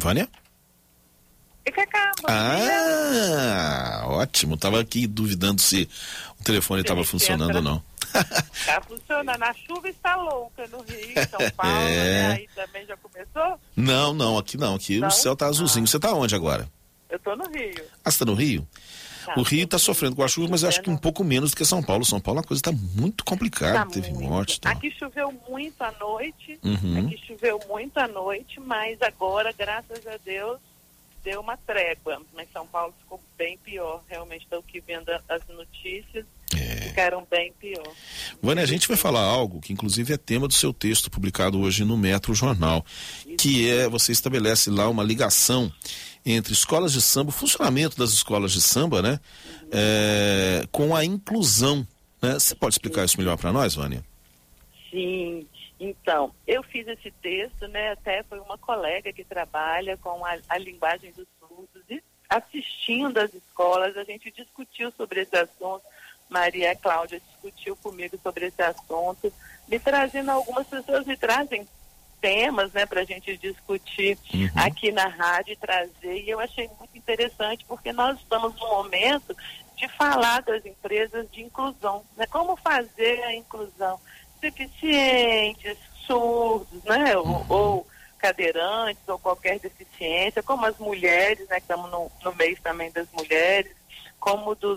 Vânia? Ótimo. Tava aqui duvidando se o telefone estava funcionando ou não. Tá funcionando. A chuva está louca no Rio, em São Paulo, né? Aí também já começou? Não, aqui não. Aqui não? O céu tá azulzinho. Você tá onde agora? Eu tô no Rio. Você tá no Rio? Tá, o Rio tá sofrendo com a chuva, mas eu acho que um pouco menos do que São Paulo. São Paulo a coisa tá muito complicada, teve morte. Tá. Aqui choveu muito à noite, mas agora, graças a Deus, deu uma trégua. Mas São Paulo ficou bem pior. Realmente estou aqui vendo as notícias. Ficaram bem pior. Vânia, a gente vai falar algo que inclusive é tema do seu texto publicado hoje no Metro Jornal, que é, você estabelece lá uma ligação entre escolas de samba, o funcionamento das escolas de samba, né? Com a inclusão, né? Você pode explicar isso melhor para nós, Vânia? Sim, então, eu fiz esse texto, né? Até foi uma colega que trabalha com a linguagem dos surdos, e assistindo às escolas, a gente discutiu sobre esse assunto. Maria Cláudia discutiu comigo sobre esse assunto, me trazendo, algumas pessoas me trazem temas, né, para a gente discutir aqui na rádio, trazer, e eu achei muito interessante, porque nós estamos no momento de falar das empresas de inclusão, né, como fazer a inclusão, deficientes, surdos, né, ou cadeirantes, ou qualquer deficiência, como as mulheres, né, que estamos no mês também das mulheres, como dos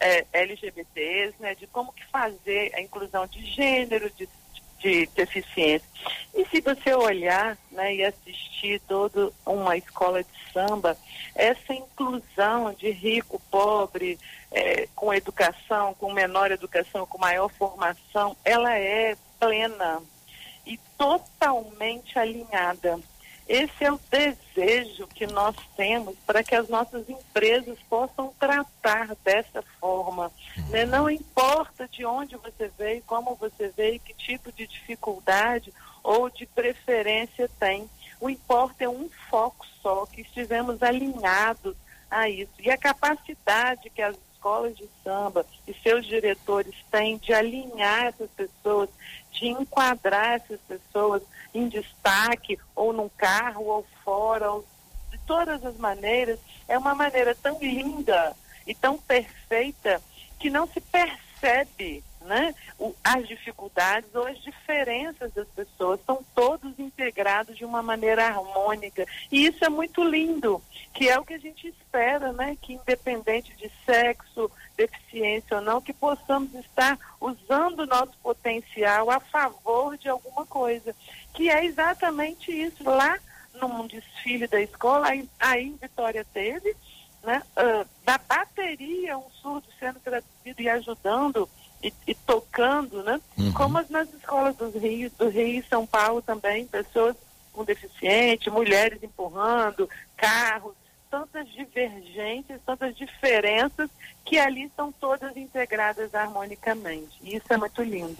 LGBTs, né, de como que fazer a inclusão de gênero, de deficiência. E se você olhar, né, e assistir toda uma escola de samba, essa inclusão de rico, pobre, com educação, com menor educação, com maior formação, ela é plena e totalmente alinhada. Esse é o desejo que nós temos para que as nossas empresas possam tratar dessa forma, né? Não importa de onde você veio, como você veio, que tipo de dificuldade ou de preferência tem. O importa é um foco só, que estivemos alinhados a isso. E a capacidade que as escolas de samba e seus diretores têm de alinhar essas pessoas, de enquadrar essas pessoas em destaque, ou num carro, ou fora, ou de todas as maneiras, é uma maneira tão linda e tão perfeita que não se percebe, né, as dificuldades ou as diferenças das pessoas, são todos integrados de uma maneira harmônica, e isso é muito lindo, que é o que a gente espera, né, que independente de sexo, deficiência ou não, que possamos estar usando o nosso potencial a favor de alguma coisa, que é exatamente isso. Lá num desfile da escola, aí em Vitória teve, né, da bateria, um surdo sendo traduzido e ajudando e tocando, né? Como nas escolas do Rio e São Paulo também, pessoas com deficiente, mulheres empurrando, carros, tantas divergências, tantas diferenças que ali são todas integradas harmonicamente. E isso é muito lindo.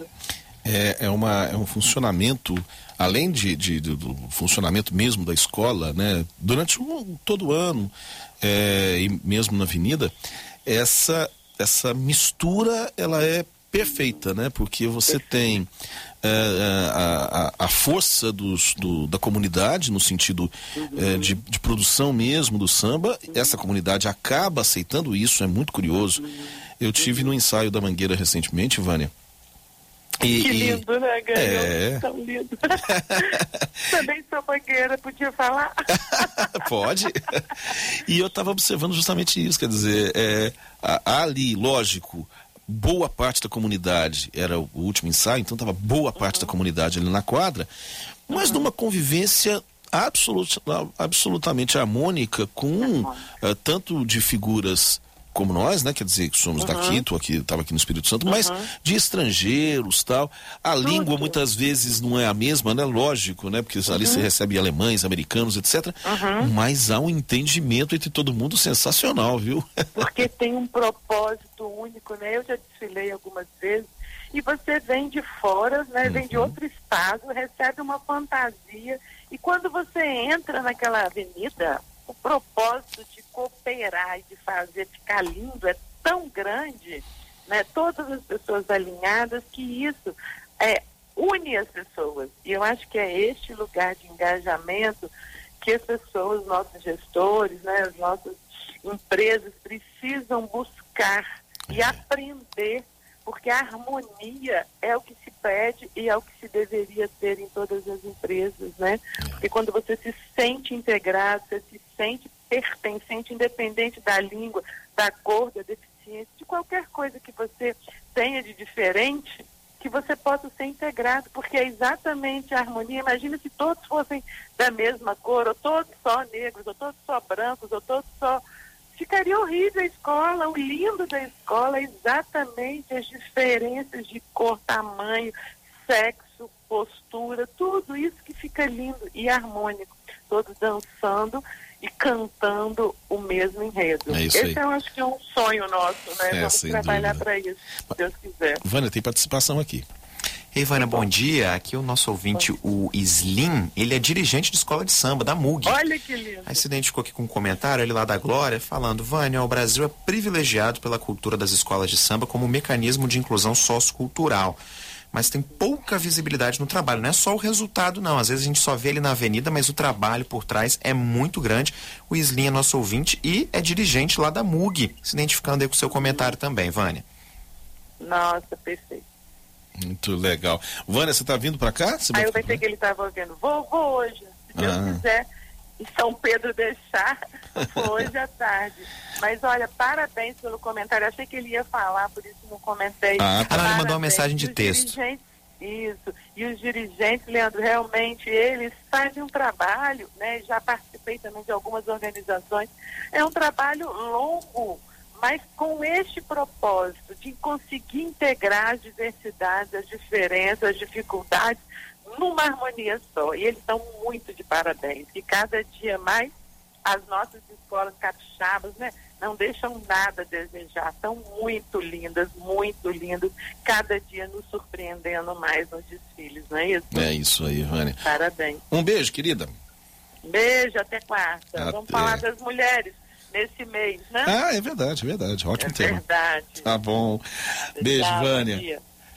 É um funcionamento, além do funcionamento mesmo da escola, né? Durante todo o ano, e mesmo na avenida, essa mistura, ela é perfeita, né? Porque você tem a força da comunidade, no sentido de produção mesmo do samba. Essa comunidade acaba aceitando isso, é muito curioso. Eu tive no ensaio da Mangueira recentemente, Vânia. Que lindo, né, Ganhou? Tão lindo. Também sou mangueira, podia falar? Pode. E eu estava observando justamente isso, quer dizer, ali, lógico, boa parte da comunidade, era o último ensaio, então estava boa parte da comunidade ali na quadra, mas numa convivência absolutamente harmônica com tanto de figuras como nós, né? Quer dizer, que somos daqui, estava aqui no Espírito Santo, mas de estrangeiros, tal. A língua muitas vezes não é a mesma, né? Lógico, né? Porque ali você recebe alemães, americanos, etc. Mas há um entendimento entre todo mundo sensacional, viu? Porque tem um propósito único, né? Eu já desfilei algumas vezes e você vem de fora, né? Vem de outro estado, recebe uma fantasia, e quando você entra naquela avenida, o propósito de cooperar e de fazer ficar lindo é tão grande, né? Todas as pessoas alinhadas, que isso une as pessoas. E eu acho que é este lugar de engajamento que as pessoas, nossos gestores, né, as nossas empresas precisam buscar e aprender, porque a harmonia é o que se pede e é o que se deveria ter em todas as empresas, né? Porque quando você se sente integrado, você se sente pertencente, independente da língua, da cor, da deficiência, de qualquer coisa que você tenha de diferente, que você possa ser integrado, porque é exatamente a harmonia. Imagina se todos fossem da mesma cor, ou todos só negros, ou todos só brancos, ou todos só... Ficaria horrível a escola. O lindo da escola é exatamente as diferenças de cor, tamanho, sexo, postura, tudo isso que fica lindo e harmônico. Todos dançando e cantando o mesmo enredo. Esse eu acho que é um sonho nosso, né? Vamos trabalhar para isso, se Deus quiser. Vânia, tem participação aqui. Ei, Vânia, bom dia. Aqui o nosso ouvinte, o Slim, ele é dirigente de escola de samba, da MUG. Olha que lindo. Aí se identificou aqui com um comentário, ele lá da Glória, falando: Vânia, o Brasil é privilegiado pela cultura das escolas de samba como um mecanismo de inclusão sociocultural, mas tem pouca visibilidade no trabalho. Não é só o resultado, não. Às vezes a gente só vê ele na avenida, mas o trabalho por trás é muito grande. O Slim é nosso ouvinte e é dirigente lá da MUG, se identificando aí com o seu comentário também, Vânia. Nossa, perfeito. Muito legal. Vânia, você está vindo para cá? Aí eu pensei que ele estava ouvindo. Vou hoje, se Deus quiser. E São Pedro deixar, vou hoje à tarde. Mas olha, parabéns pelo comentário. Achei que ele ia falar, por isso não comentei. Ele mandou uma mensagem de texto. Isso. E os dirigentes, Leandro, realmente eles fazem um trabalho, né? Já participei também de algumas organizações. É um trabalho longo, mas com este propósito de conseguir integrar as diversidades, as diferenças, as dificuldades numa harmonia só. E eles estão muito de parabéns. E cada dia mais as nossas escolas capixabas, né, não deixam nada a desejar. Estão muito lindas, cada dia nos surpreendendo mais nos desfiles, não é isso? É isso aí, Vânia. Parabéns. Um beijo, querida. Beijo, até quarta. Vamos falar das mulheres nesse mês, né? É verdade. Ótimo tema. É verdade. Tá bom. Beijo, Vânia. Bom dia.